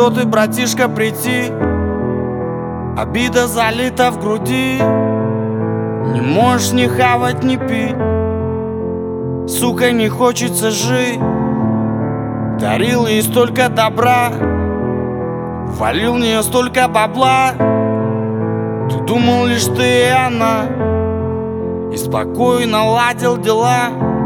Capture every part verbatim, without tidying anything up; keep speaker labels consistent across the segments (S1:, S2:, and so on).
S1: что ты, братишка, прийти. Обида залита в груди, не можешь ни хавать, ни пить. Сука, не хочется жить. Дарил ей столько добра, валил в нее столько бабла. Ты думал лишь ты и она, и спокойно ладил дела.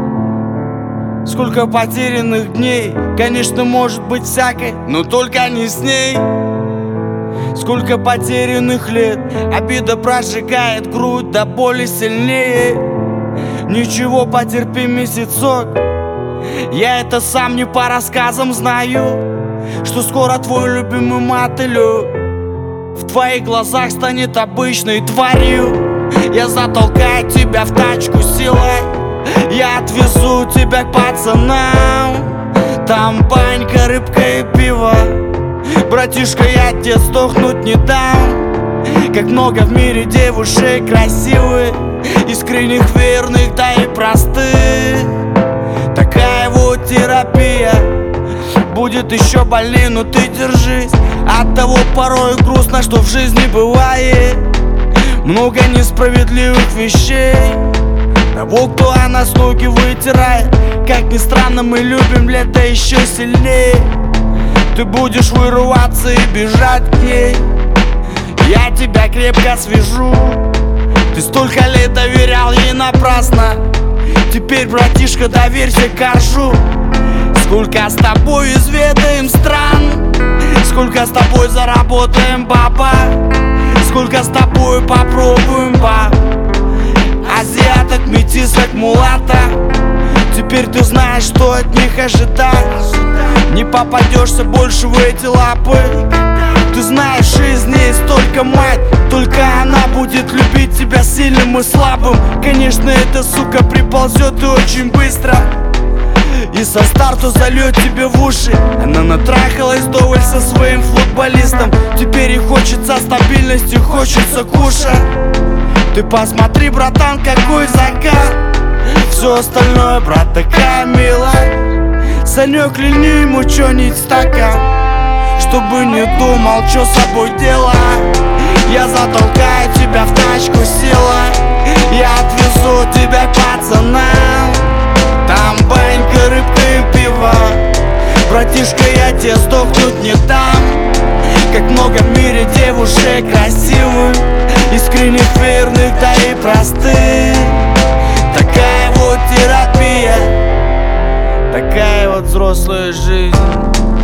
S1: Сколько потерянных дней, конечно, может быть всякой, но только не с ней. Сколько потерянных лет, обида прожигает грудь до боли сильнее. Ничего, потерпи месяцок, я это сам не по рассказам знаю, что скоро твой любимый мотылек в твоих глазах станет обычной тварью. Я затолкаю тебя в тачку силой, я отвезу тебя к пацанам. Там банька, рыбка и пиво. Братишка, я тебе сдохнуть не дам. Как много в мире девушек красивых, искренних, верных, да и простых. Такая вот терапия будет еще больнее, но ты держись. От того порой грустно, что в жизни бывает много несправедливых вещей. Того, кто о нас ноги вытирает. Как ни странно, мы любим лето еще сильнее. Ты будешь вырываться и бежать к ней, я тебя крепко свяжу. Ты столько лет доверял ей напрасно, теперь, братишка, доверься коржу. Сколько с тобой изведаем стран, сколько с тобой заработаем баба, сколько с тобой попробуем баб. Азиаток, метисок, мулата. Теперь ты знаешь, что от них ожидать. Не попадешься больше в эти лапы. Ты знаешь, жизнь есть только мать, только она будет любить тебя сильным и слабым. Конечно, эта сука приползет и очень быстро, и со старту зальет тебе в уши. Она натрахалась вдоволь со своим футболистом. Теперь ей хочется стабильности, хочется кушать. Ты посмотри, братан, какой закат. Все остальное, брат, такая милая. Санек, льни ему чё-нибудь стакан, чтобы не думал, чё с собой делать. Я затолкаю тебя в тачку силой, я отвезу тебя к пацанам. Там банька, рыбка и пиво. Братишка, я тебе сдохнуть не дам. Как много в мире девушек красивых, искренних, верных, да и простых. Такая вот терапия, такая вот взрослая жизнь.